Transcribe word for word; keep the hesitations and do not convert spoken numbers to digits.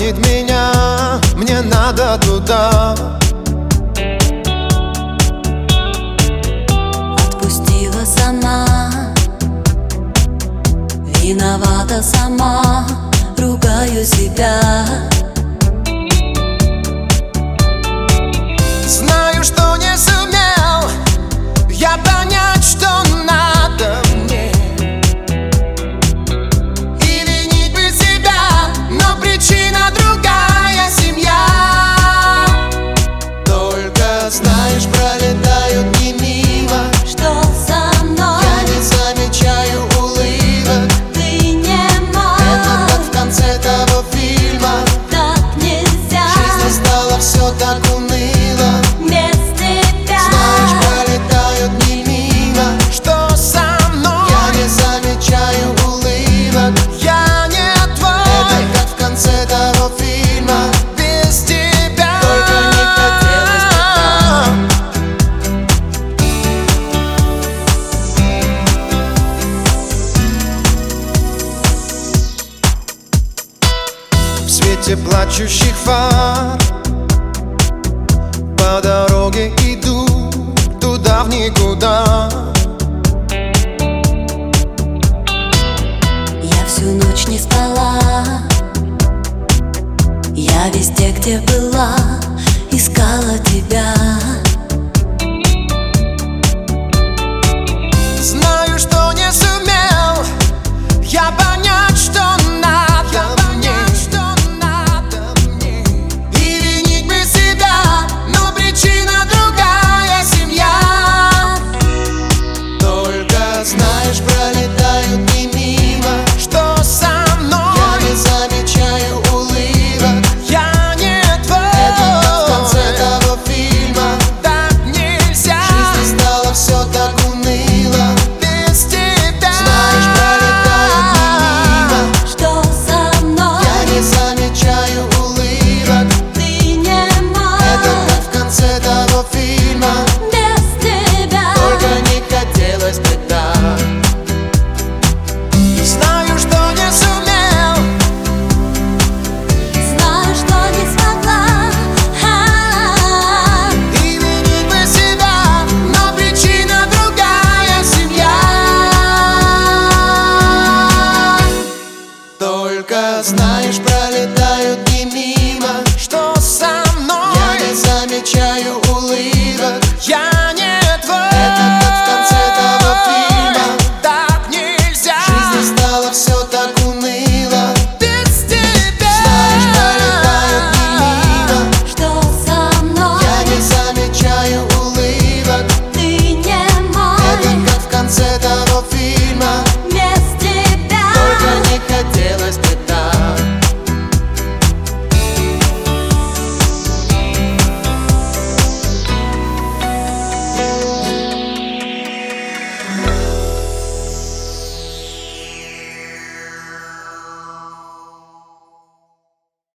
манит меня, мне надо туда. Отпустила сама, виновата сама, ругаю себя. Знаю, что не сумел я понять, что надо мне, и винить бы себя, но причина другая — семья. Только знаешь, пролетают дни мимо, Что со мной? я не замечаю улыбок. Ты не мой. Это как в конце того фильма. Так нельзя. Жизнь стала все так уныло. Без тебя. Знаешь, пролетают дни мимо. Что со мной? Я не замечаю улыбок. Я не твой. Это как в конце того фильма. Без тебя. Только не хотелось бы так. В свете плачущих фар по дороге иду туда в никуда. Я всю ночь не спала, я везде, где была, искала тебя. Знаю, что не сумел я понять,